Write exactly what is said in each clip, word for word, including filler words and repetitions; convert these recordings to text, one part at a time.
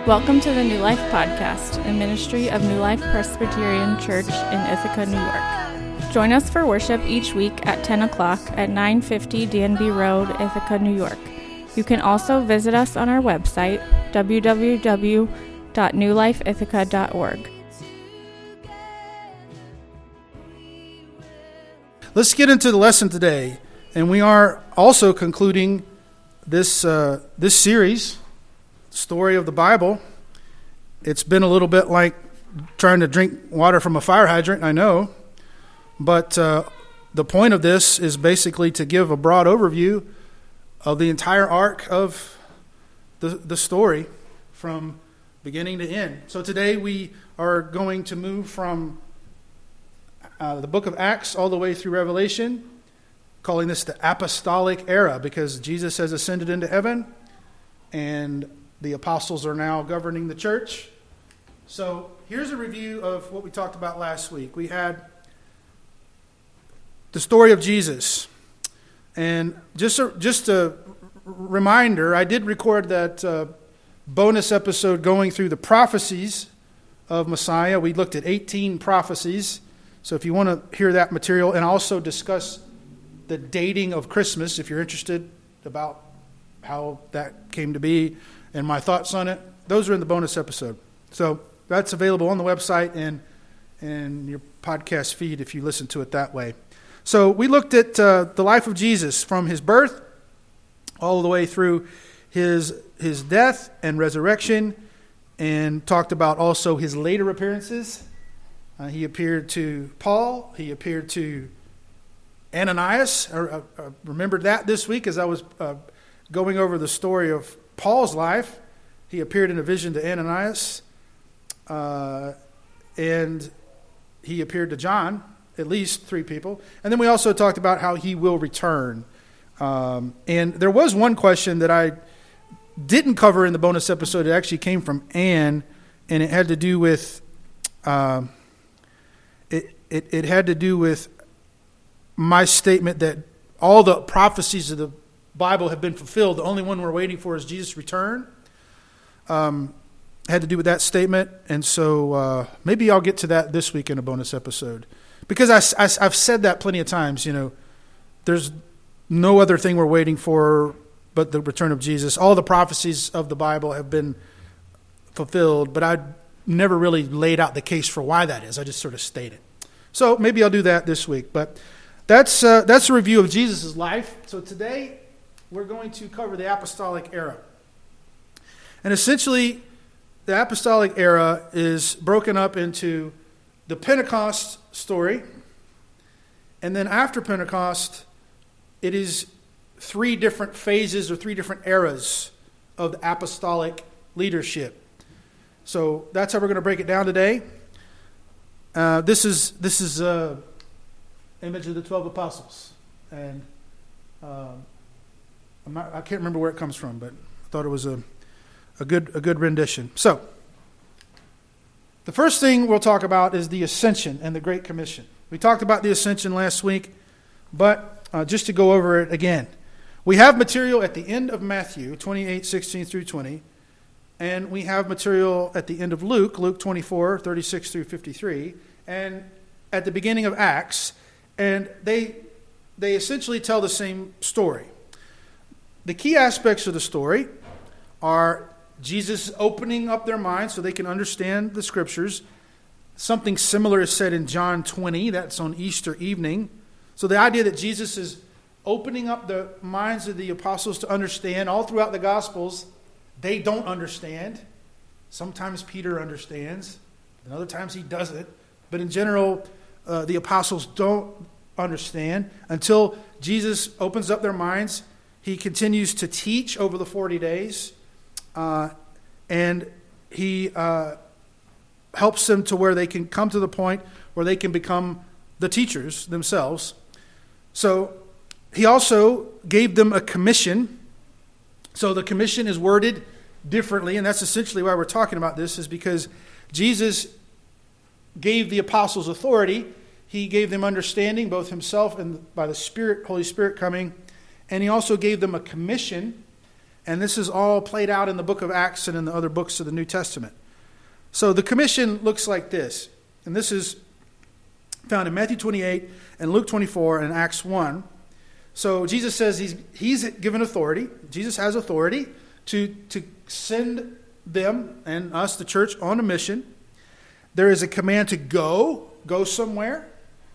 Welcome to the New Life Podcast, a ministry of New Life Presbyterian Church in Ithaca, New York. Join us for worship each week at ten o'clock at nine fifty D N B Road, Ithaca, New York. You can also visit us on our website, w w w dot new life ithaca dot org. Let's get into the lesson today, and we are also concluding this uh, this series, Story of the Bible. It's been a little bit like trying to drink water from a fire hydrant, I know, but uh, the point of this is basically to give a broad overview of the entire arc of the, the story from beginning to end. So today we are going to move from uh, the book of Acts all the way through Revelation, calling this the apostolic era because Jesus has ascended into heaven and the apostles are now governing the church. So here's a review of what we talked about last week. We had the story of Jesus. And just a, just a reminder, I did record that uh, bonus episode going through the prophecies of Messiah. We looked at eighteen prophecies. So if you want to hear that material and also discuss the dating of Christmas, if you're interested about how that came to be and my thoughts on it, those are in the bonus episode. So that's available on the website and and your podcast feed if you listen to it that way. So we looked at uh, the life of Jesus from his birth all the way through his his death and resurrection, and talked about also his later appearances. Uh, he appeared to Paul. He appeared to Ananias. I, I, I remembered that this week as I was uh, going over the story of Paul's life. He appeared in a vision to Ananias, uh, and he appeared to John, at least three people. And then we also talked about how he will return. Um, and there was one question that I didn't cover in the bonus episode. It actually came from Anne, and it had to do with um, it, it. It had to do with my statement that all the prophecies of the Bible have been fulfilled. The only one we're waiting for is Jesus' return. Um, had to do with that statement, and so uh, maybe I'll get to that this week in a bonus episode. Because I, I, I've said that plenty of times, you know, there's no other thing we're waiting for but the return of Jesus. All the prophecies of the Bible have been fulfilled, but I never really laid out the case for why that is. I just sort of stated. So maybe I'll do that this week. But that's uh, that's a review of Jesus' life. So today we're going to cover the apostolic era. And essentially, the apostolic era is broken up into the Pentecost story, and then after Pentecost, it is three different phases or three different eras of the apostolic leadership. So that's how we're going to break it down today. Uh, this is this is an image of the twelve apostles, and uh, I'm not, I can't remember where it comes from, but I thought it was a a good a good rendition. So the first thing we'll talk about is the ascension and the Great Commission. We talked about the ascension last week, but uh, just to go over it again. We have material at the end of Matthew, twenty-eight, sixteen through twenty, and we have material at the end of Luke, Luke twenty-four, thirty-six through fifty-three, and at the beginning of Acts, and they they essentially tell the same story. The key aspects of the story are Jesus opening up their minds so they can understand the scriptures. Something similar is said in John twenty, that's on Easter evening. So the idea that Jesus is opening up the minds of the apostles to understand, all throughout the Gospels, they don't understand. Sometimes Peter understands, and other times he doesn't. But in general, uh, the apostles don't understand until Jesus opens up their minds. He continues to teach over the forty days. Uh, and he uh, helps them to where they can come to the point where they can become the teachers themselves. So he also gave them a commission. So the commission is worded differently, and that's essentially why we're talking about this, is because Jesus gave the apostles authority. He gave them understanding, both himself and by the Spirit, Holy Spirit coming, and he also gave them a commission. And this is all played out in the book of Acts and in the other books of the New Testament. So the commission looks like this. And this is found in Matthew twenty-eight and Luke twenty-four and Acts one. So Jesus says he's he's given authority. Jesus has authority to, to send them and us, the church, on a mission. There is a command to go, go somewhere.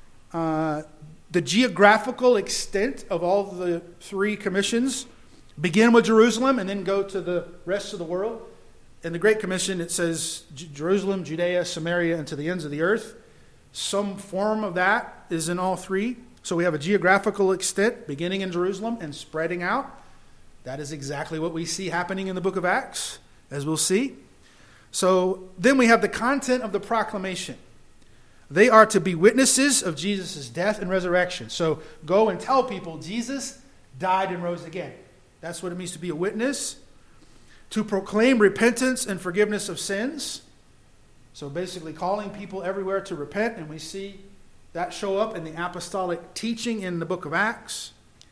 Uh, the geographical extent of all the three commissions begin with Jerusalem and then go to the rest of the world. In the Great Commission, it says Jerusalem, Judea, Samaria, and to the ends of the earth. Some form of that is in all three. So we have a geographical extent beginning in Jerusalem and spreading out. That is exactly what we see happening in the book of Acts, as we'll see. So then we have the content of the proclamation. They are to be witnesses of Jesus' death and resurrection. So go and tell people Jesus died and rose again. That's what it means to be a witness. To proclaim repentance and forgiveness of sins. So basically calling people everywhere to repent, and we see that show up in the apostolic teaching in the book of Acts.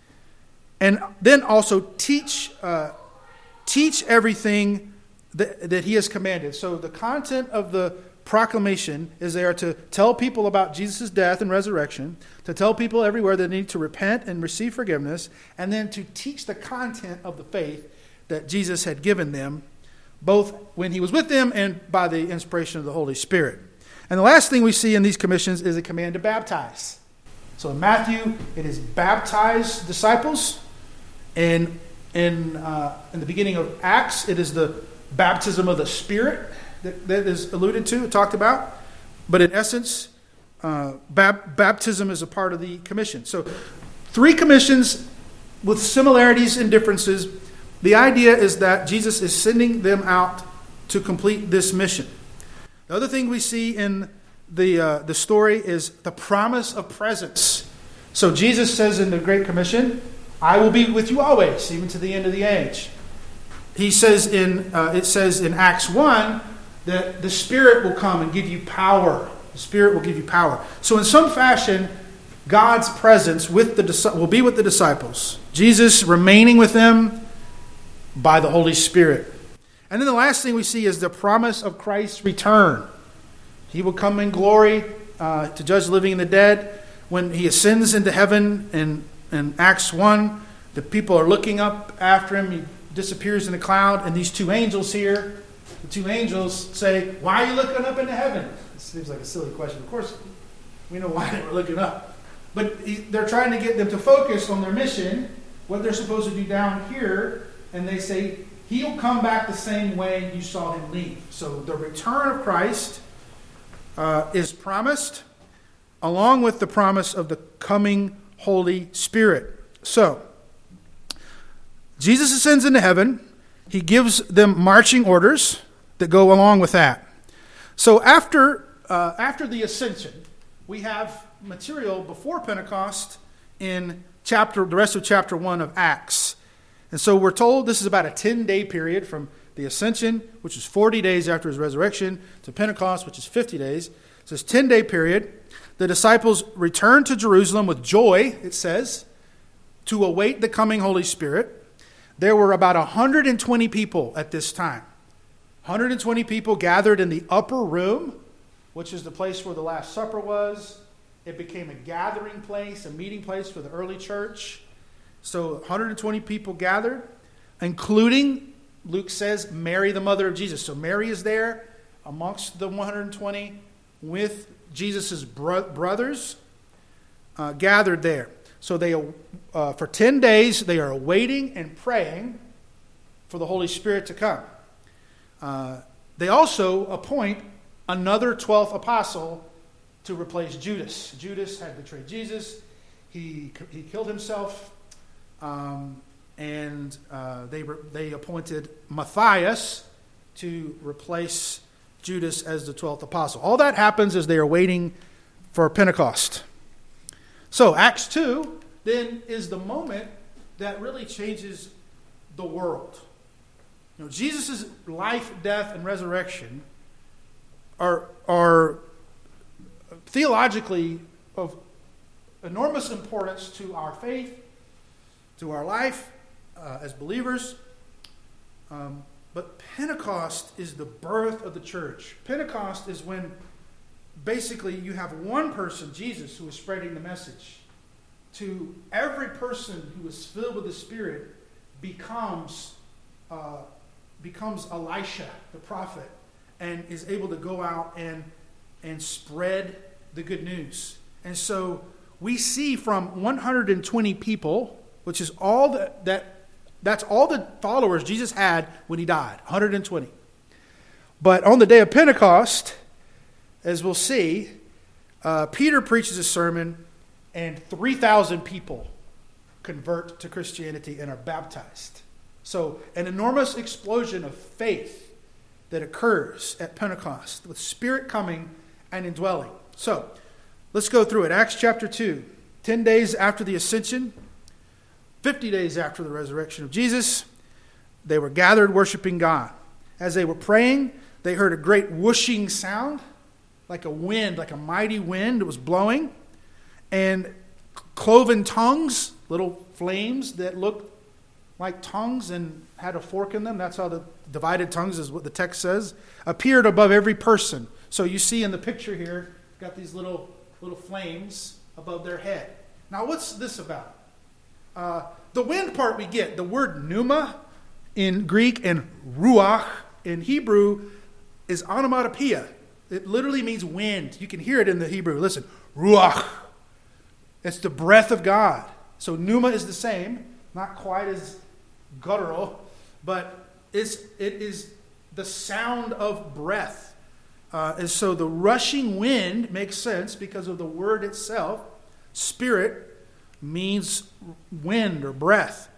And then also teach uh, teach everything that, that he has commanded. So the content of the proclamation is they are to tell people about Jesus' death and resurrection, to tell people everywhere they need to repent and receive forgiveness, and then to teach the content of the faith that Jesus had given them, both when he was with them and by the inspiration of the Holy Spirit. And the last thing we see in these commissions is a command to baptize. So in Matthew, it is baptize disciples. And in, uh, in the beginning of Acts, it is the baptism of the Spirit that, that is alluded to, talked about. But in essence, uh, bab- baptism is a part of the commission. So three commissions with similarities and differences. The idea is that Jesus is sending them out to complete this mission. The other thing we see in the uh, the story is the promise of presence. So Jesus says in the Great Commission, I will be with you always, even to the end of the age. He says in uh, it says in Acts one that the Spirit will come and give you power. The Spirit will give you power. So in some fashion, God's presence with the will be with the disciples. Jesus remaining with them by the Holy Spirit. And then the last thing we see is the promise of Christ's return. He will come in glory uh, to judge the living and the dead. When he ascends into heaven in, in Acts one, the people are looking up after him. He disappears in the cloud. And these two angels here, the two angels say, why are you looking up into heaven? It seems like a silly question. Of course, we know why they were looking up. But he, they're trying to get them to focus on their mission, what they're supposed to do down here. And they say, he'll come back the same way you saw him leave. So the return of Christ uh, is promised, along with the promise of the coming Holy Spirit. So, Jesus ascends into heaven. He gives them marching orders that go along with that. So after uh, after the ascension, we have material before Pentecost in chapter the rest of chapter one of Acts. And so we're told this is about a ten-day period from the ascension, which is forty days after his resurrection, to Pentecost, which is fifty days. So it's a ten-day period. The disciples returned to Jerusalem with joy, it says, to await the coming Holy Spirit. There were about one hundred twenty people at this time. one hundred twenty people gathered in the upper room, which is the place where the Last Supper was. It became a gathering place, a meeting place for the early church. So one hundred twenty people gathered, including, Luke says, Mary, the mother of Jesus. So Mary is there amongst the one hundred twenty with Jesus' bro- brothers uh, gathered there. So they, uh, for ten days, they are waiting and praying for the Holy Spirit to come. Uh, they also appoint another twelfth apostle to replace Judas. Judas had betrayed Jesus. He, he killed himself. Um, and uh, they re- they appointed Matthias to replace Judas as the twelfth apostle. All that happens as they are waiting for Pentecost. So Acts two then is the moment that really changes the world. You know, Jesus' life, death, and resurrection are are theologically of enormous importance to our faith, to our life uh, as believers, Um, but Pentecost is the birth of the church. Pentecost is when basically you have one person, Jesus, who is spreading the message. To every person who is filled with the Spirit becomes uh, becomes Elisha, the prophet, and is able to go out and and spread the good news. And so we see from one hundred twenty people, which is all that, that that's all the followers Jesus had when he died, one hundred twenty. But on the day of Pentecost, as we'll see, uh, Peter preaches a sermon and three thousand people convert to Christianity and are baptized. So an enormous explosion of faith that occurs at Pentecost with Spirit coming and indwelling. So let's go through it. Acts chapter two. Ten days after the ascension, fifty days after the resurrection of Jesus, they were gathered worshiping God. As they were praying, they heard a great whooshing sound, like a wind, like a mighty wind. It was blowing. And cloven tongues, little flames that looked like tongues and had a fork in them. That's how the divided tongues is what the text says. Appeared above every person. So you see in the picture here, got these little little flames above their head. Now what's this about? Uh, the wind part we get. The word pneuma in Greek and ruach in Hebrew is onomatopoeia. It literally means wind. You can hear it in the Hebrew. Listen, ruach. It's the breath of God. So pneuma is the same, not quite as guttural, but it's, it is the sound of breath. Uh, and so the rushing wind makes sense because of the word itself. Spirit means wind or breath.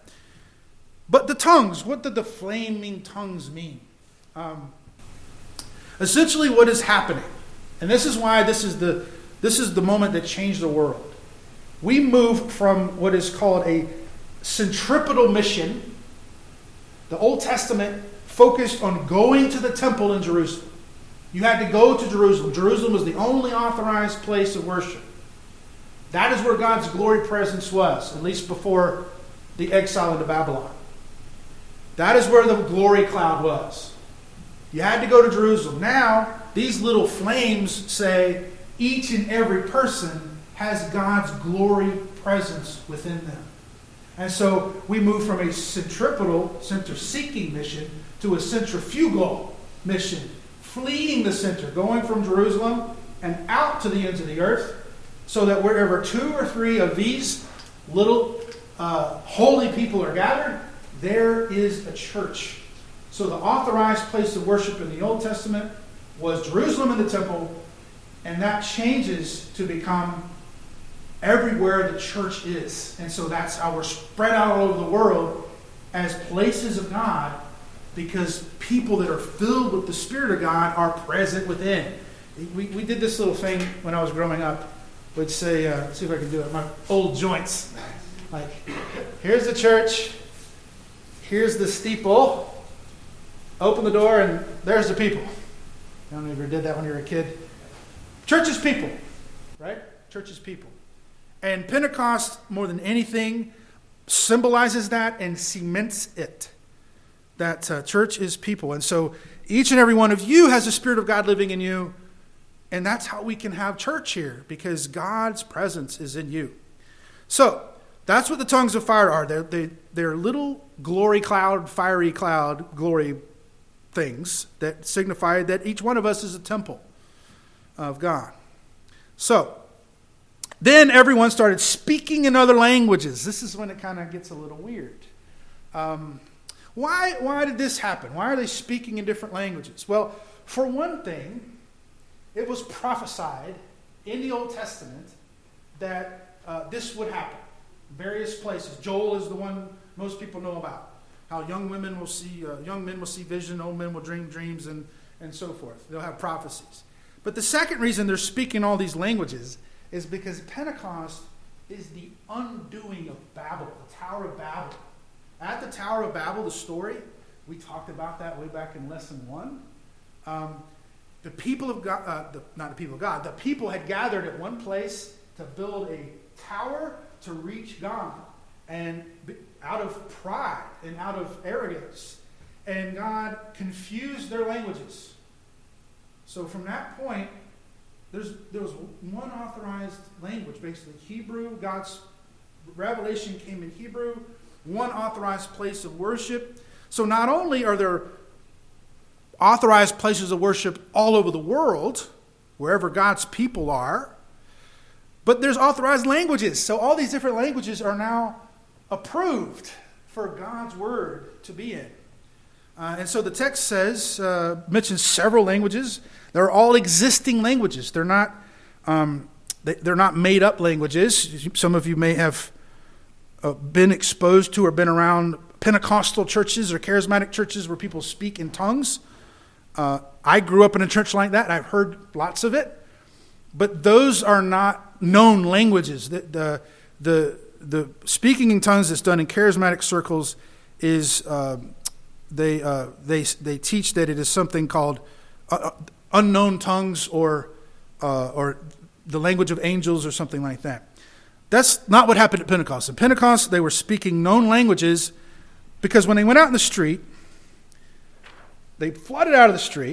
But the tongues, what did the flaming tongues mean? Um, essentially what is happening, and this is why this is the this is the moment that changed the world. We moved from what is called a centripetal mission. The Old Testament focused on going to the temple in Jerusalem. You had to go to Jerusalem. Jerusalem was the only authorized place of worship. That is where God's glory presence was, at least before the exile into Babylon. That is where the glory cloud was. You had to go to Jerusalem. Now, these little flames say each and every person has God's glory presence within them. And so we move from a centripetal, center-seeking mission to a centrifugal mission, fleeing the center, going from Jerusalem and out to the ends of the earth, so that wherever two or three of these little uh, holy people are gathered, there is a church. So the authorized place of worship in the Old Testament was Jerusalem and the temple, and that changes to become everywhere the church is. And so that's how we're spread out all over the world as places of God, because people that are filled with the Spirit of God are present within. We, we did this little thing when I was growing up. We'd say, uh, let's see if I can do it, my old joints. Like, here's the church, here's the steeple, open the door, and there's the people. I don't know if you ever did that when you were a kid. Church is people, right? Church is people. And Pentecost, more than anything, symbolizes that and cements it. That uh, church is people. And so each and every one of you has the Spirit of God living in you. And that's how we can have church here, because God's presence is in you. So that's what the tongues of fire are. They're, they, they're little glory cloud, fiery cloud, glory things that signify that each one of us is a temple of God. So then everyone started speaking in other languages. This is when it kind of gets a little weird. Um, why, why did this happen? Why are they speaking in different languages? Well, for one thing, it was prophesied in the Old Testament that uh, this would happen. Various places. Joel is the one most people know about. How young women will see, uh, young men will see vision, old men will dream dreams, and, and so forth. They'll have prophecies. But the second reason they're speaking all these languages is because Pentecost is the undoing of Babel, the Tower of Babel. At the Tower of Babel, the story, we talked about that way back in lesson one. Um, the people of God, uh, the, not the people of God, the people had gathered at one place to build a tower to reach God. And out of pride and out of arrogance and God confused their languages. So from that point, there's, there was one authorized language, basically Hebrew. God's revelation came in Hebrew, one authorized place of worship. So not only are there authorized places of worship all over the world, wherever God's people are, but there's authorized languages. So all these different languages are now approved for God's word to be in. Uh, and so the text says, uh, mentions several languages. They're all existing languages. They're not, um, they, they're not made up languages. Some of you may have uh, been exposed to or been around Pentecostal churches or charismatic churches where people speak in tongues. Uh, I grew up in a church like that. I've heard lots of it. But those are not known languages. The, the, the, the speaking in tongues that's done in charismatic circles is... Uh, They uh, they they teach that it is something called uh, unknown tongues or uh, or the language of angels or something like that. That's not what happened at Pentecost. At Pentecost, they were speaking known languages because when they went out in the street, they flooded out of the street,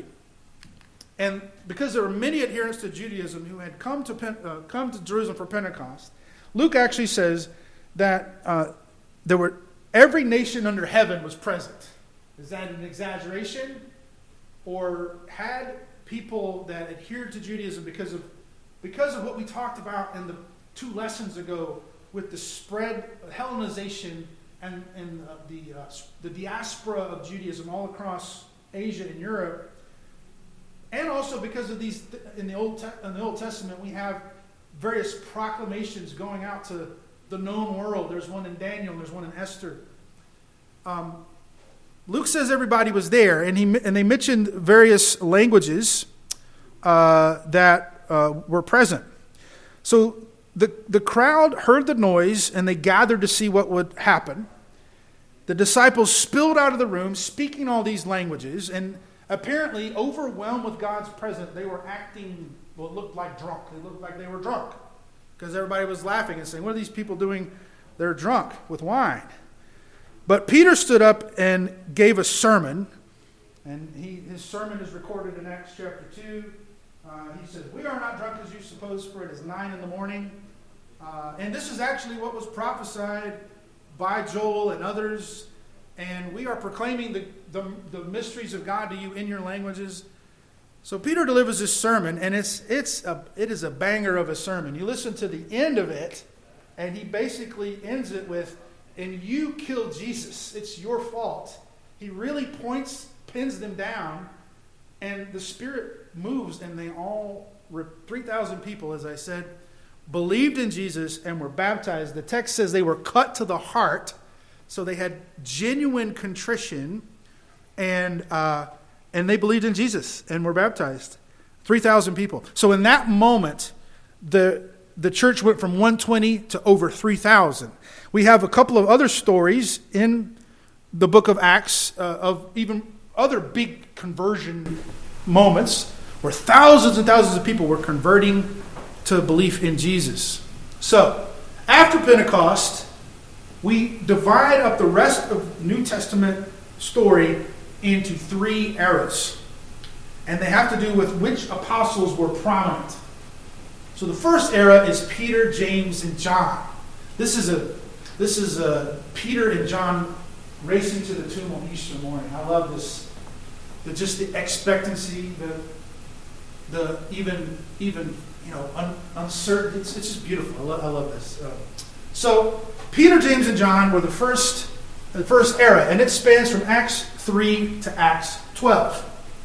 and because there were many adherents to Judaism who had come to Pen- uh, come to Jerusalem for Pentecost, Luke actually says that uh, there were every nation under heaven was present. Is that an exaggeration? Or had people that adhered to Judaism because of because of what we talked about in the two lessons ago with the spread, Hellenization, and, and uh, the, uh, the diaspora of Judaism all across Asia and Europe, and also because of these, in the Old, Te- in the Old Testament, we have various proclamations going out to the known world. There's one in Daniel, there's one in Esther. Um, Luke says everybody was there, and he and they mentioned various languages uh, that uh, were present. So the, the crowd heard the noise, and they gathered to see what would happen. The disciples spilled out of the room, speaking all these languages, and apparently overwhelmed with God's presence, they were acting, well, it looked like drunk. They looked like they were drunk, because everybody was laughing and saying, what are these people doing? They're drunk with wine. But Peter stood up and gave a sermon, and he, his sermon is recorded in Acts chapter two. Uh, he says, we are not drunk as you suppose, for it is nine in the morning. Uh, and this is actually what was prophesied by Joel and others, and we are proclaiming the, the, the mysteries of God to you in your languages. So Peter delivers this sermon, and it's it's a, it is a banger of a sermon. You listen to the end of it, and he basically ends it with, and you killed Jesus. It's your fault. He really points, pins them down, and the Spirit moves, and they all, three thousand people, as I said, believed in Jesus and were baptized. The text says they were cut to the heart, so they had genuine contrition, and uh, and they believed in Jesus and were baptized. three thousand people. So in that moment, the the church went from one hundred twenty to over three thousand. We have a couple of other stories in the book of Acts uh, of even other big conversion moments where thousands and thousands of people were converting to belief in Jesus. So, after Pentecost, we divide up the rest of New Testament story into three eras. And they have to do with which apostles were prominent. So the first era is Peter, James, and John. This is a this is a Peter and John racing to the tomb on Easter morning. I love this. The just the expectancy, the the even even you know un, uncertain. It's, it's just beautiful. I love, I love this. Uh, so Peter, James, and John were the first the first era, and it spans from Acts three to Acts twelve.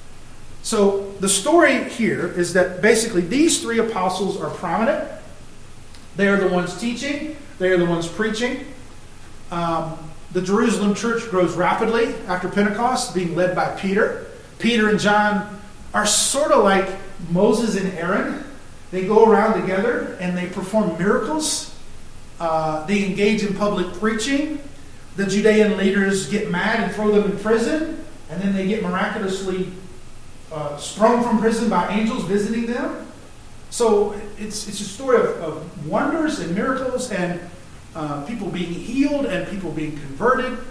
So the story here is that basically these three apostles are prominent. They are the ones teaching. They are the ones preaching. Um, the Jerusalem church grows rapidly after Pentecost, being led by Peter. Peter and John are sort of like Moses and Aaron. They go around together and they perform miracles. Uh, they engage in public preaching. The Judean leaders get mad and throw them in prison. And then they get miraculously Uh, sprung from prison by angels visiting them. So it's it's a story of, of wonders and miracles and uh, people being healed and people being converted.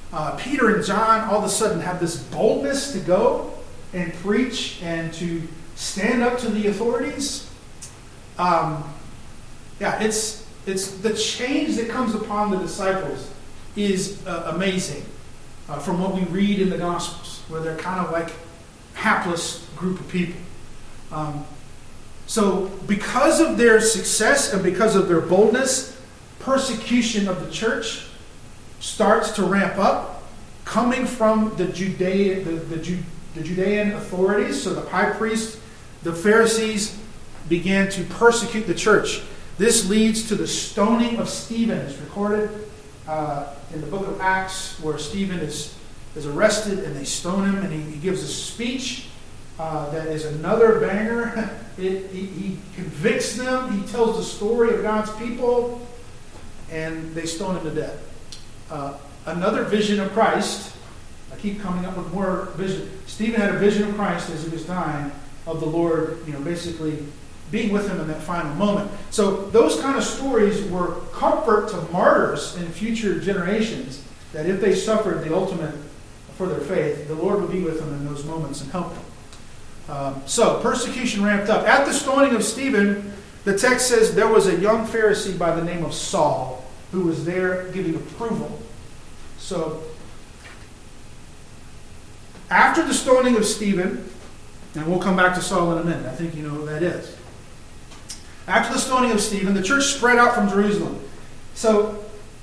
Uh, Peter and John all of a sudden have this boldness to go and preach and to stand up to the authorities. Um, yeah, it's it's the change that comes upon the disciples is uh, amazing uh, from what we read in the Gospels, where they're kind of like hapless group of people. Um, so because of their success and because of their boldness, persecution of the church starts to ramp up, coming from the Judea, the, the, Ju, the Judean authorities. So the high priest, the Pharisees began to persecute the church. This leads to the stoning of Stephen. It's recorded uh, in the book of Acts, where Stephen is, is arrested and they stone him, and he, he gives a speech uh, that is another banger. It, he, he convicts them. He tells the story of God's people, and they stone him to death. Uh, another vision of Christ. I keep coming up with more vision. Stephen had a vision of Christ as he was dying, of the Lord, you know, basically being with him in that final moment. So those kind of stories were comfort to martyrs in future generations, that if they suffered the ultimate for their faith, the Lord would be with them in those moments and help them. Um, so persecution ramped up. At the stoning of Stephen, the text says there was a young Pharisee by the name of Saul who was there giving approval. So after the stoning of Stephen, and we'll come back to Saul in a minute. I think you know who that is. After the stoning of Stephen, the church spread out from Jerusalem. So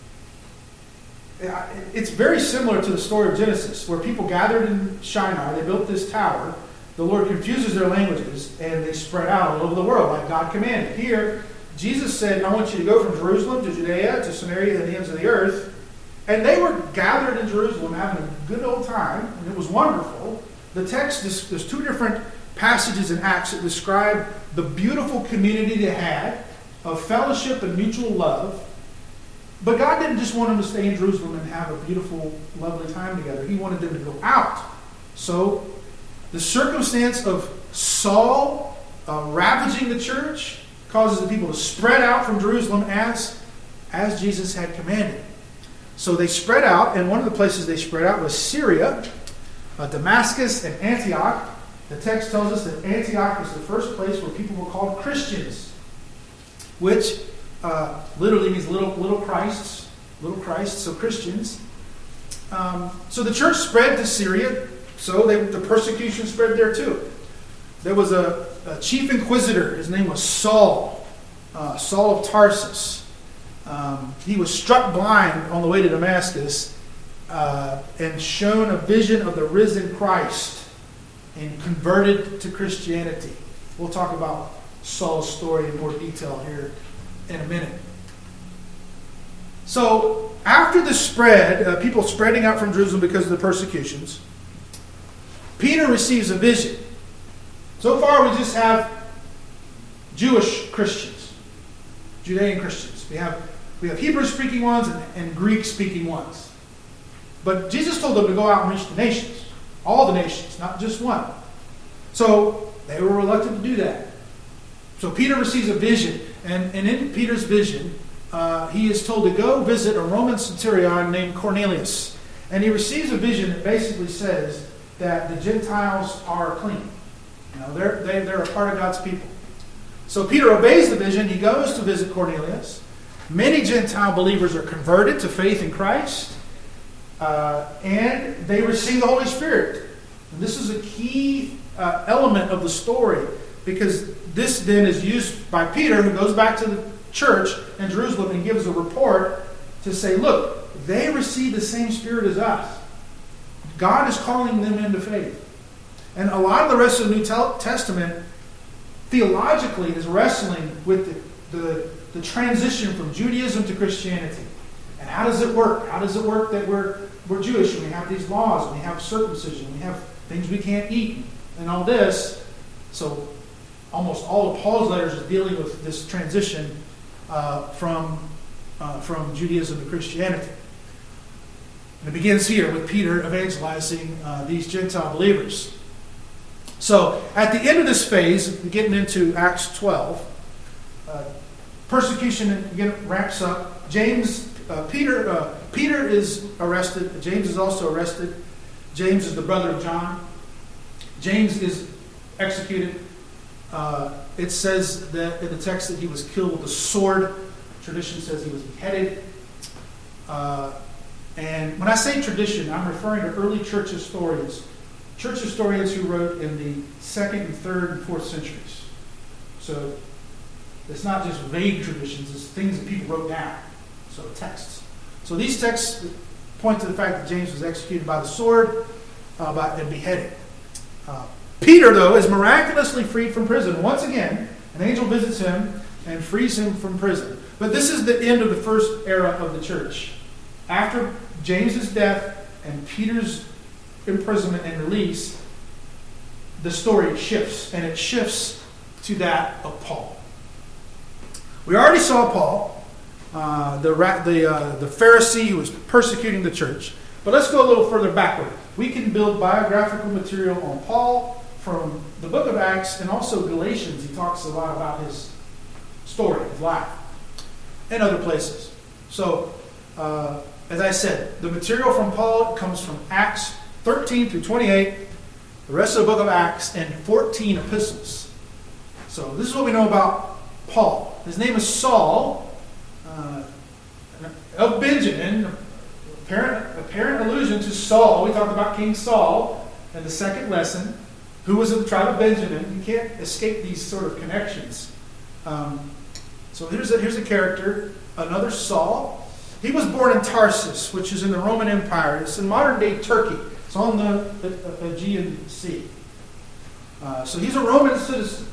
it's very similar to the story of Genesis, where people gathered in Shinar. They built this tower. The Lord confuses their languages, and they spread out all over the world like God commanded. Here, Jesus said, I want you to go from Jerusalem to Judea to Samaria and the ends of the earth. And they were gathered in Jerusalem having a good old time, and it was wonderful. The text, there's two different passages in Acts that describe the beautiful community they had of fellowship and mutual love. But God didn't just want them to stay in Jerusalem and have a beautiful, lovely time together. He wanted them to go out. So the circumstance of Saul uh, ravaging the church causes the people to spread out from Jerusalem as, as Jesus had commanded. So they spread out, and one of the places they spread out was Syria, uh, Damascus, and Antioch. The text tells us that Antioch was the first place where people were called Christians, which uh, literally means little little Christs, little Christs, so Christians. Um, so the church spread to Syria, so they, the persecution spread there too. There was a, a chief inquisitor. His name was Saul, uh, Saul of Tarsus. Um, he was struck blind on the way to Damascus uh, and shown a vision of the risen Christ and converted to Christianity. We'll talk about Saul's story in more detail here in a minute. So after the spread, uh, people spreading out from Jerusalem because of the persecutions, Peter receives a vision. So far we just have Jewish Christians, Judean Christians. We have we have Hebrew-speaking ones and, and Greek-speaking ones. But Jesus told them to go out and reach the nations. All the nations, not just one. So they were reluctant to do that. So Peter receives a vision. And, and in Peter's vision, uh, he is told to go visit a Roman centurion named Cornelius. And he receives a vision that basically says that the Gentiles are clean. You know, they're, they, they're a part of God's people. So Peter obeys the vision. He goes to visit Cornelius. Many Gentile believers are converted to faith in Christ. Uh, and they receive the Holy Spirit. And this is a key uh, element of the story, because this then is used by Peter, who goes back to the church in Jerusalem and gives a report to say, look, they receive the same Spirit as us. God is calling them into faith. And a lot of the rest of the New Testament, theologically, is wrestling with the, the, the transition from Judaism to Christianity. And how does it work? How does it work that we're we're Jewish and we have these laws and we have circumcision, we have things we can't eat and all this? So almost all of Paul's letters is dealing with this transition uh, from uh, from Judaism to Christianity. And it begins here with Peter evangelizing uh, these Gentile believers. So at the end of this phase, getting into Acts twelve, uh, persecution again ramps up. James, uh, Peter, uh, Peter is arrested. James is also arrested. James is the brother of John. James is executed. Uh, it says that in the text that he was killed with a sword. Tradition says he was beheaded. Uh, and when I say tradition, I'm referring to early church historians. Church historians who wrote in the second and third and fourth centuries. So it's not just vague traditions, it's things that people wrote down. So texts. So these texts point to the fact that James was executed by the sword uh, by, and beheaded. Uh, Peter, though, is miraculously freed from prison. Once again, an angel visits him and frees him from prison. But this is the end of the first era of the church. After James's death and Peter's imprisonment and release, the story shifts, and it shifts to that of Paul. We already saw Paul, uh, the the uh, the Pharisee who was persecuting the church. But let's go a little further backward. We can build biographical material on Paul from the book of Acts and also Galatians. He talks a lot about his story, his life, and other places. So, uh, as I said, the material from Paul comes from Acts thirteen through twenty-eight, the rest of the book of Acts, and fourteen epistles. So this is what we know about Paul. His name is Saul, uh, of Benjamin, apparent, apparent allusion to Saul. We talked about King Saul in the second lesson, who was of the tribe of Benjamin. You can't escape these sort of connections. Um, so here's a, here's a character, another Saul. He was born in Tarsus, which is in the Roman Empire. It's in modern-day Turkey. It's on the, the Aegean Sea. Uh, so he's a Roman citizen.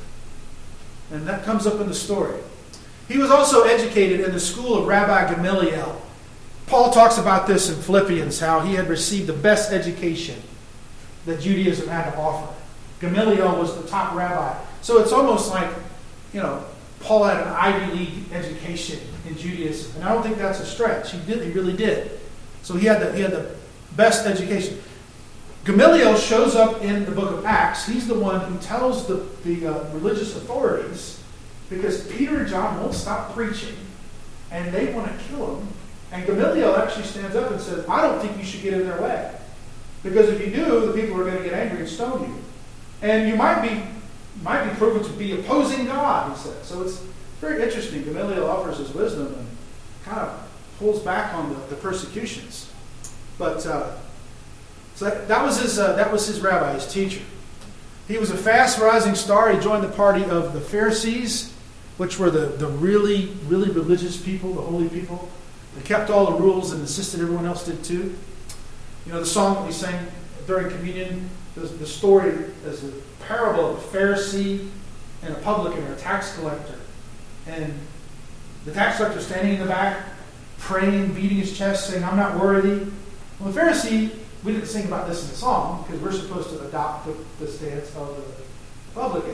And that comes up in the story. He was also educated in the school of Rabbi Gamaliel. Paul talks about this in Philippians, how he had received the best education that Judaism had to offer. Gamaliel was the top rabbi. So it's almost like, you know, Paul had an Ivy League education in Judaism. And I don't think that's a stretch. He did. He really did. So he had the, he had the best education. Gamaliel shows up in the book of Acts. He's the one who tells the, the uh, religious authorities, because Peter and John won't stop preaching, and they want to kill him. And Gamaliel actually stands up and says, I don't think you should get in their way. Because if you do, the people are going to get angry and stone you. And you might be might be proven to be opposing God, he says. So it's very interesting. Gamaliel offers his wisdom and kind of pulls back on the, the persecutions. But uh, so that, that was his uh, that was his rabbi, his teacher. He was a fast-rising star. He joined the party of the Pharisees, which were the, the really, really religious people, the holy people. They kept all the rules and insisted everyone else did too. You know, the song that we sang during communion, the, the story is a parable of a Pharisee and a publican, or a tax collector. And the tax collector standing in the back, praying, beating his chest, saying, I'm not worthy. Well, the Pharisee, we didn't sing about this in the song, because we're supposed to adopt the, the stance of the publican.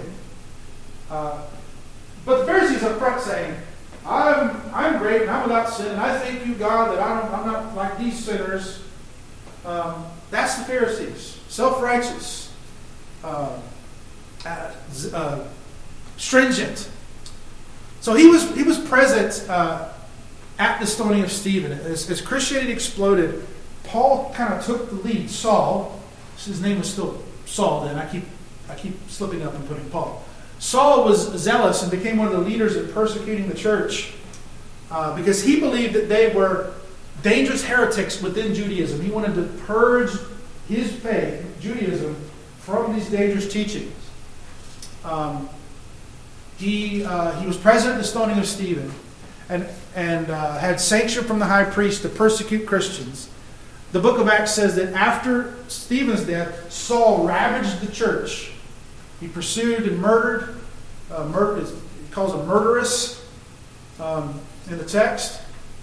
Uh, but the Pharisee's up front saying, I'm I'm great and I'm without sin, and I thank you, God, that I don't, I'm not like these sinners. Um, that's the Pharisees. Self-righteous. Uh, uh, uh, stringent. So he was he was present uh, at the stoning of Stephen. As, as Christianity exploded, Paul kind of took the lead. Saul, his name was still Saul then. I keep I keep slipping up and putting Paul. Saul was zealous and became one of the leaders in persecuting the church uh, because he believed that they were dangerous heretics within Judaism. He wanted to purge his faith, Judaism, from these dangerous teachings. Um, he uh, he was present at the stoning of Stephen and, and uh, had sanction from the high priest to persecute Christians. The book of Acts says that after Stephen's death, Saul ravaged the church. He pursued and murdered. Uh, murder, he calls them murderous um, in the text.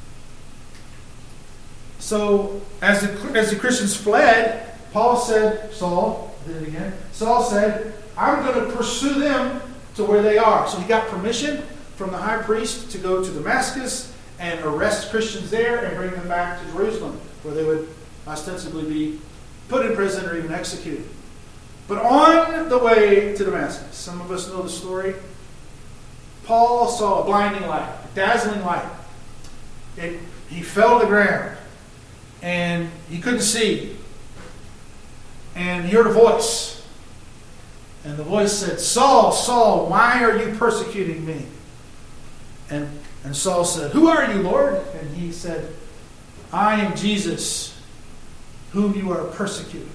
So as the, as the Christians fled, Paul said, Saul, did it again. Saul said, I'm going to pursue them to where they are. So he got permission from the high priest to go to Damascus and arrest Christians there and bring them back to Jerusalem, where they would ostensibly be put in prison or even executed. But on the way to Damascus, some of us know the story, Paul saw a blinding light, a dazzling light. It, he fell to the ground. and he couldn't see. And he heard a voice. And the voice said, Saul, Saul, why are you persecuting me? And, and Saul said, who are you, Lord? And he said, I am Jesus, whom you are persecuting.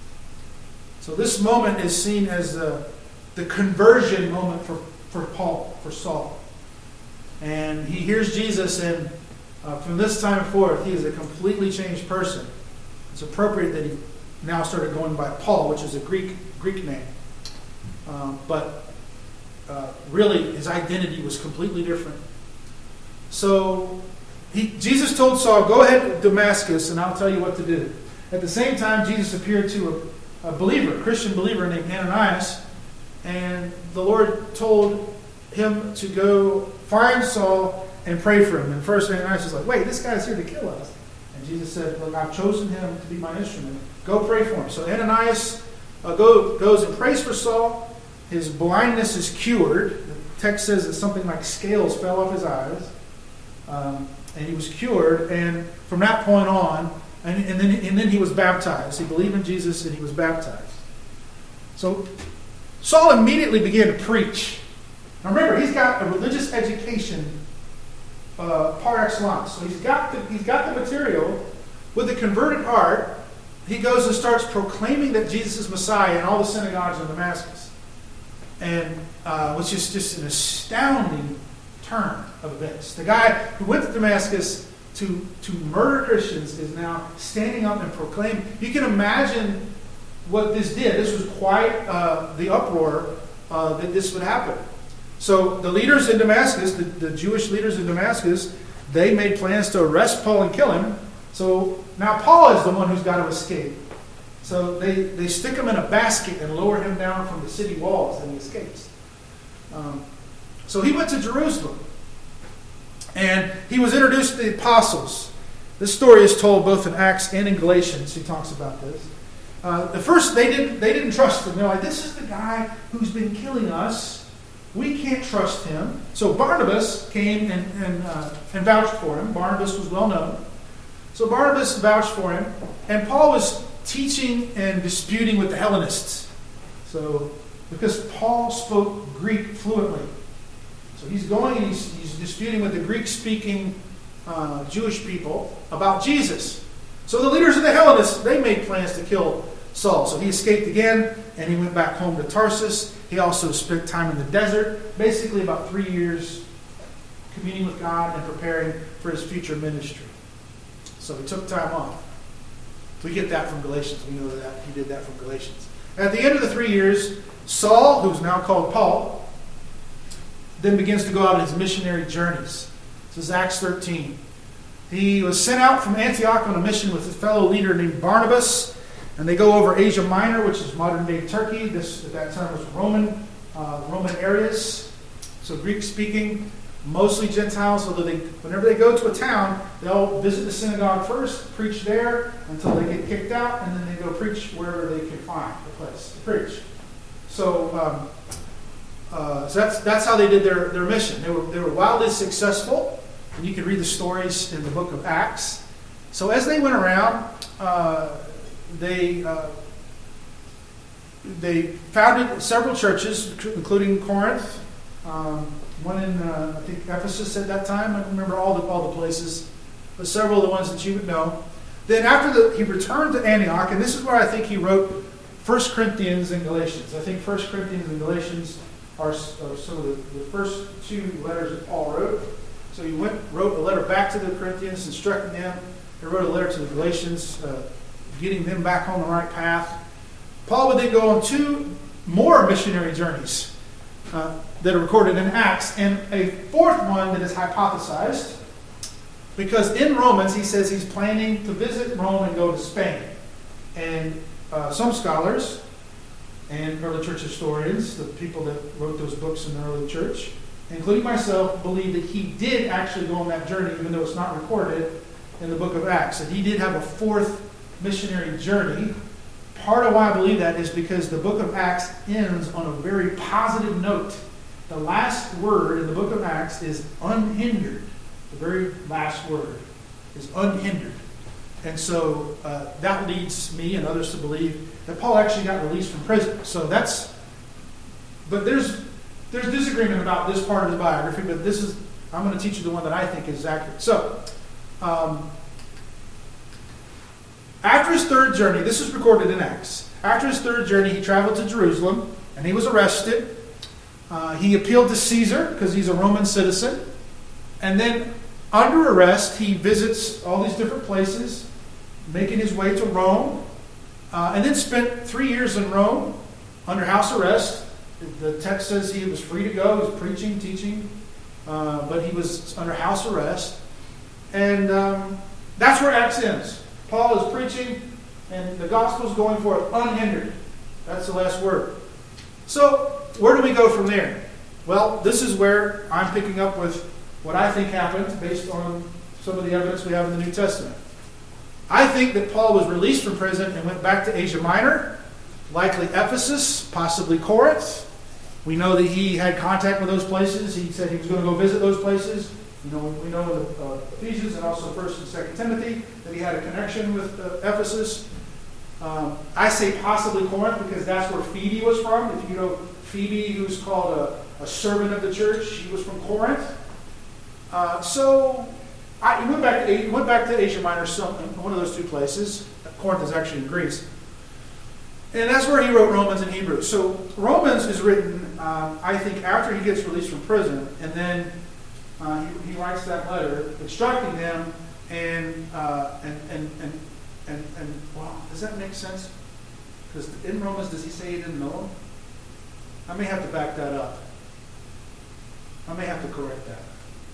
So this moment is seen as the, the conversion moment for, for Paul, for Saul. And he hears Jesus, and uh, from this time forth, he is a completely changed person. It's appropriate that he now started going by Paul, which is a Greek Greek name. Um, but uh, really, his identity was completely different. So he, Jesus told Saul, go ahead to Damascus, and I'll tell you what to do. At the same time, Jesus appeared to a, a believer, a Christian believer named Ananias, and the Lord told him to go find Saul and pray for him. And first Ananias was like, wait, this guy's here to kill us. And Jesus said, look, I've chosen him to be my instrument. Go pray for him. So Ananias uh, go, goes and prays for Saul. His blindness is cured. The text says that something like scales fell off his eyes. Um, and he was cured. And from that point on, and, and, then, and then he was baptized. He believed in Jesus and he was baptized. So Saul immediately began to preach. Now remember, he's got a religious education uh, par excellence. So he's got the, he's got the material. With a converted heart, he goes and starts proclaiming that Jesus is Messiah in all the synagogues in Damascus. And uh, which is just an astounding turn of events. The guy who went to Damascus to, to murder Christians is now standing up and proclaiming. You can imagine what this did. This was quite uh, the uproar uh, that this would happen. So the leaders in Damascus, the, the Jewish leaders in Damascus, they made plans to arrest Paul and kill him. So now Paul is the one who's got to escape. So they, they stick him in a basket and lower him down from the city walls, and he escapes. Um, so he went to Jerusalem. And he was introduced to the apostles. This story is told both in Acts and in Galatians. He talks about this. Uh, the first, they didn't, they didn't trust him. They're like, this is the guy who's been killing us. We can't trust him. So Barnabas came and, and, uh, and vouched for him. Barnabas was well known. So Barnabas vouched for him. And Paul was teaching and disputing with the Hellenists. So, because Paul spoke Greek fluently. So he's going and he's, he's disputing with the Greek-speaking uh, Jewish people about Jesus. So the leaders of the Hellenists, they made plans to kill Saul. So he escaped again, and he went back home to Tarsus. He also spent time in the desert, basically about three years communing with God and preparing for his future ministry. So he took time off. We get that from Galatians. We know that he did that from Galatians. At the end of the three years, Saul, who's now called Paul, then begins to go out on his missionary journeys. This is Acts thirteen. He was sent out from Antioch on a mission with a fellow leader named Barnabas, and they go over Asia Minor, which is modern-day Turkey. This at that time was Roman uh, Roman areas, so Greek-speaking, mostly Gentiles. Although they, whenever they go to a town, they'll visit the synagogue first, preach there until they get kicked out, and then they go preach wherever they can find a place to preach. So. Um, Uh, so that's that's how they did their, their mission. They were they were wildly successful, and you can read the stories in the book of Acts. So as they went around, uh, they uh, they founded several churches, including Corinth, um, one in uh, I think Ephesus at that time. I don't remember all the all the places, but several of the ones that you would know. Then after the, he returned to Antioch, and this is where I think he wrote First Corinthians and Galatians. I think First Corinthians and Galatians are, are some of the, the first two letters that Paul wrote. So he went, wrote a letter back to the Corinthians, instructing them. He wrote a letter to the Galatians, uh, getting them back on the right path. Paul would then go on two more missionary journeys uh, that are recorded in Acts, and a fourth one that is hypothesized, because in Romans he says he's planning to visit Rome and go to Spain. And uh, some scholars and early church historians, the people that wrote those books in the early church, including myself, believe that he did actually go on that journey, even though it's not recorded in the book of Acts. That he did have a fourth missionary journey. Part of why I believe that is because the book of Acts ends on a very positive note. The last word in the book of Acts is unhindered. The very last word is unhindered. And so uh, that leads me and others to believe that Paul actually got released from prison. So that's, but there's there's disagreement about this part of the biography, but this is, I'm going to teach you the one that I think is accurate. So, um, after his third journey, this is recorded in Acts. After his third journey, he traveled to Jerusalem, and he was arrested. Uh, he appealed to Caesar, because he's a Roman citizen. And then, under arrest, he visits all these different places, making his way to Rome, uh, and then spent three years in Rome under house arrest. The text says he was free to go. He was preaching, teaching, uh, but he was under house arrest. And um, that's where Acts ends. Paul is preaching, and the gospel is going forth unhindered. That's the last word. So, where do we go from there? Well, this is where I'm picking up with what I think happened based on some of the evidence we have in the New Testament. I think that Paul was released from prison and went back to Asia Minor, likely Ephesus, possibly Corinth. We know that he had contact with those places. He said he was going to go visit those places. You know, we know in the, uh, Ephesians and also First and Second Timothy that he had a connection with uh, Ephesus. Um, I say possibly Corinth because that's where Phoebe was from. If you know Phoebe, who's called a, a servant of the church, she was from Corinth. Uh, so I he went back to he went back to Asia Minor, some, one of those two places. Corinth is actually in Greece, and that's where he wrote Romans and Hebrews. So Romans is written, um, I think, after he gets released from prison, and then uh, he, he writes that letter instructing them, and uh, and and and and, and wow, does that make sense? Because in Romans, does he say he didn't know him? I may have to back that up. I may have to correct that.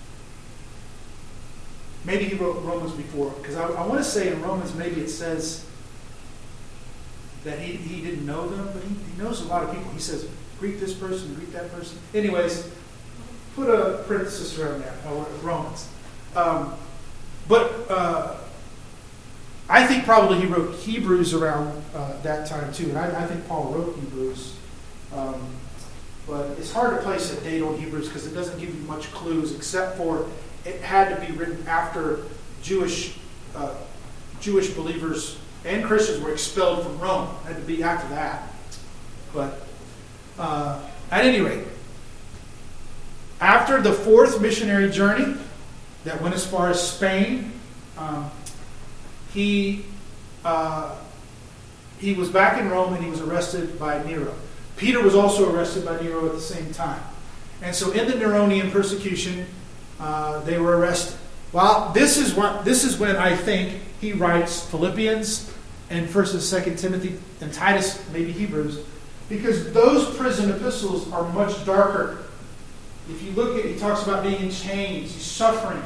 Maybe he wrote Romans before, because I, I want to say in Romans maybe it says that he, he didn't know them, but he, he knows a lot of people. He says, greet this person, greet that person. Anyways, put a parenthesis around that, or Romans. Um, but uh, I think probably he wrote Hebrews around uh, that time too, and I, I think Paul wrote Hebrews. Um, but it's hard to place a date on Hebrews because it doesn't give you much clues except for it had to be written after Jewish uh, Jewish believers and Christians were expelled from Rome. It had to be after that. But uh, at any rate, after the fourth missionary journey that went as far as Spain, um, he uh, he was back in Rome and he was arrested by Nero. Peter was also arrested by Nero at the same time. And so in the Neronian persecution, Uh, they were arrested. Well, this is what this is when I think he writes Philippians and First and Second Timothy and Titus, maybe Hebrews, because those prison epistles are much darker. If you look at, he talks about being in chains, he's suffering.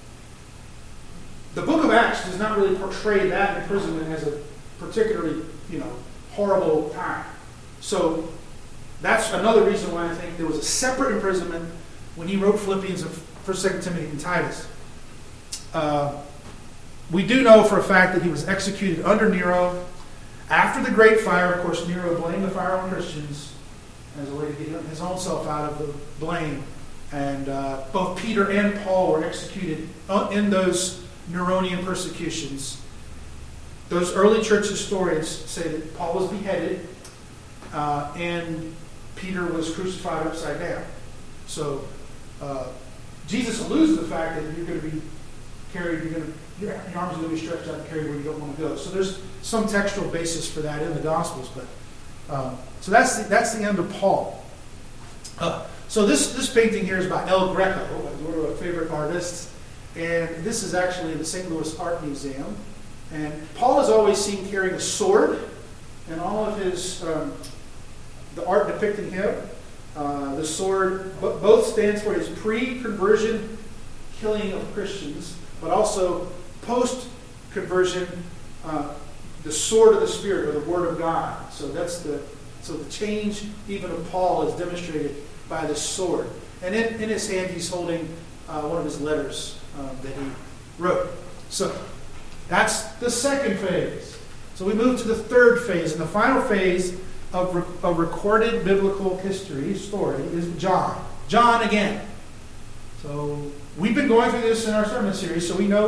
The book of Acts does not really portray that imprisonment as a particularly, you know, horrible time. So that's another reason why I think there was a separate imprisonment when he wrote Philippians and First, Second Timothy, and Titus. Uh, we do know for a fact that he was executed under Nero. After the Great Fire, of course, Nero blamed the fire on Christians as a way to get his own self out of the blame. And uh, both Peter and Paul were executed in those Neronian persecutions. Those early church historians say that Paul was beheaded uh, and Peter was crucified upside down. So uh, Jesus alludes to the fact that you're going to be carried, you're going to, your, your arms are going to be stretched out and carried where you don't want to go. So there's some textual basis for that in the Gospels. But um, so that's the, that's the end of Paul. Uh, so this this painting here is by El Greco, one of our favorite artists, and this is actually in the Saint Louis Art Museum. And Paul is always seen carrying a sword, and all of his um, the art depicting him. Uh, the sword b- both stands for his pre-conversion killing of Christians, but also post-conversion, uh, the sword of the Spirit, or the Word of God. So that's the so the change even of Paul is demonstrated by this sword. And in, in his hand, he's holding uh, one of his letters um, that he wrote. So that's the second phase. So we move to the third phase, and the final phase of re- a recorded biblical history story is John. John again. So we've been going through this in our sermon series, so we know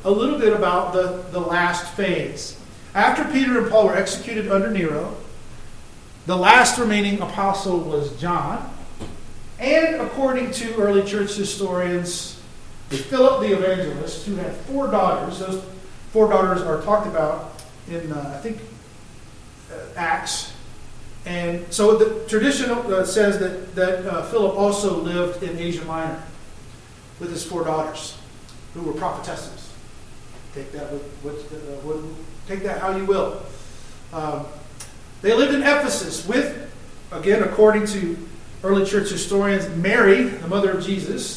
a little bit about the, the last phase. After Peter and Paul were executed under Nero, the last remaining apostle was John. And according to early church historians, Philip the evangelist, who had four daughters, those four daughters are talked about in, uh, I think, uh, Acts. And so the tradition uh, says that, that uh, Philip also lived in Asia Minor with his four daughters, who were prophetesses. Take that with, with, uh, with, take that how you will. Um, they lived in Ephesus with, again, according to early church historians, Mary, the mother of Jesus.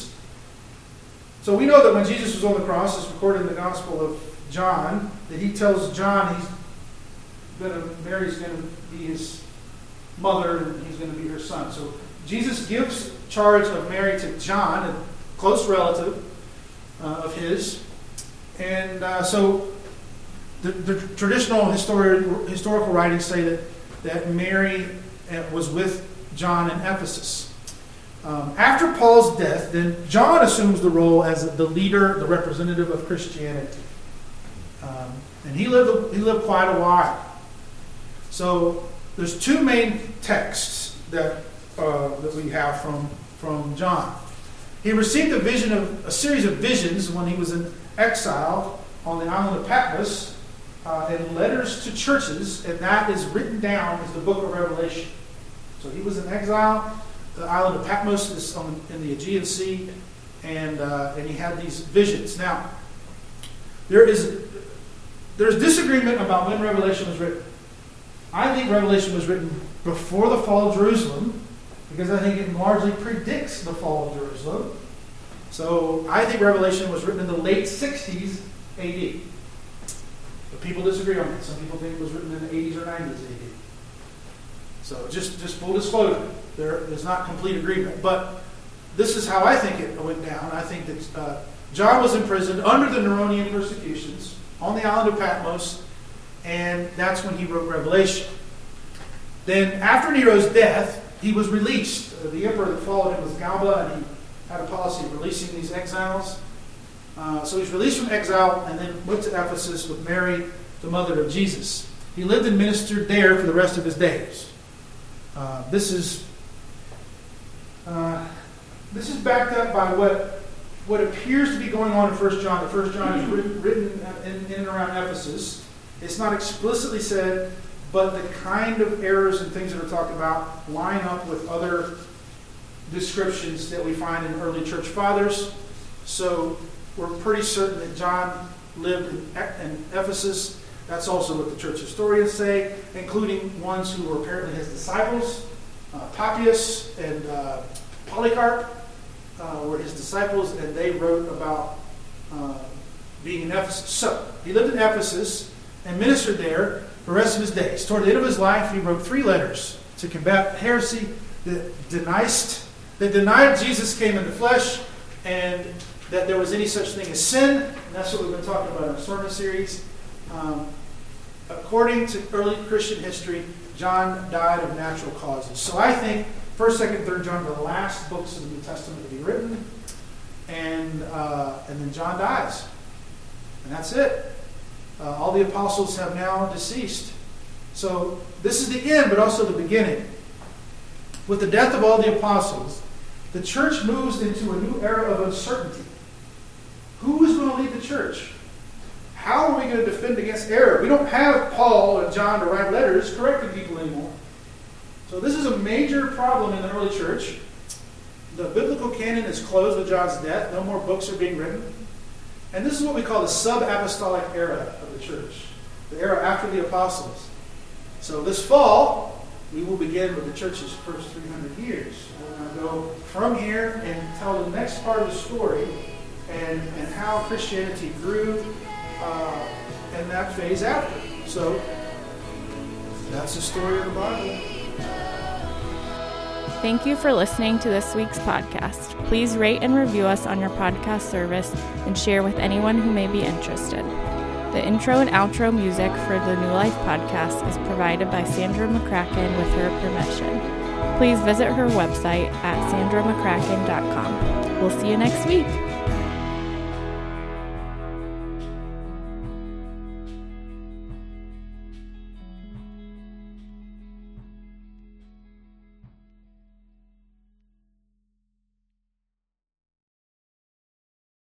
So we know that when Jesus was on the cross, it's recorded in the Gospel of John, that he tells John he's gonna, Mary's going to be his mother and he's going to be her son. So Jesus gives charge of Mary to John, a close relative uh, of his. And uh, so the, the traditional histori- historical writings say that, that Mary was with John in Ephesus. Um, after Paul's death, then John assumes the role as the leader, the representative of Christianity. Um, and he lived, he lived quite a while. So there's two main texts that, uh, that we have from, from John. He received a vision of a series of visions when he was in exile on the island of Patmos, uh, and letters to churches, and that is written down as the book of Revelation. So he was in exile. The island of Patmos is on, in the Aegean Sea, and uh, and he had these visions. Now, there is there's disagreement about when Revelation was written. I think Revelation was written before the fall of Jerusalem, because I think it largely predicts the fall of Jerusalem. So I think Revelation was written in the late sixties A D. But people disagree on it. Some people think it was written in the eighties or nineties A D. So just, just full disclosure, there is not complete agreement. But this is how I think it went down. I think that uh, John was imprisoned under the Neronian persecutions on the island of Patmos, and that's when he wrote Revelation. Then after Nero's death, he was released. Uh, the emperor that followed him was Galba, and he had a policy of releasing these exiles. Uh, so he's released from exile and then went to Ephesus with Mary, the mother of Jesus. He lived and ministered there for the rest of his days. Uh, this is uh, this is backed up by what what appears to be going on in First John. The First John is written, written in, in and around Ephesus. It's not explicitly said, but the kind of errors and things that are talked about line up with other descriptions that we find in early church fathers. So we're pretty certain that John lived in, in Ephesus. That's also what the church historians say, including ones who were apparently his disciples. Uh, Papias and uh, Polycarp uh, were his disciples, and they wrote about uh, being in Ephesus. So he lived in Ephesus and ministered there for the rest of his days. Toward the end of his life, he wrote three letters to combat heresy that denied, that denied Jesus came in the flesh and that there was any such thing as sin. And that's what we've been talking about in our sermon series. Um, according to early Christian history, John died of natural causes. So I think First, Second, Third John are the last books of the New Testament to be written, and uh, and then John dies, and that's it. Uh, all the apostles have now deceased. So this is the end, but also the beginning. With the death of all the apostles, the church moves into a new era of uncertainty. Who is going to lead the church? How are we going to defend against error? We don't have Paul or John to write letters correcting people anymore. So this is a major problem in the early church. The biblical canon is closed with John's death. No more books are being written. And this is what we call the sub-apostolic era of the church, the era after the apostles. So this fall, we will begin with the church's first three hundred years. We're going to go from here and tell the next part of the story and, and how Christianity grew uh, in that phase after. So that's the story of the Bible. Thank you for listening to this week's podcast. Please rate and review us on your podcast service and share with anyone who may be interested. The intro and outro music for the New Life podcast is provided by Sandra McCracken with her permission. Please visit her website at sandra mccracken dot com. We'll see you next week.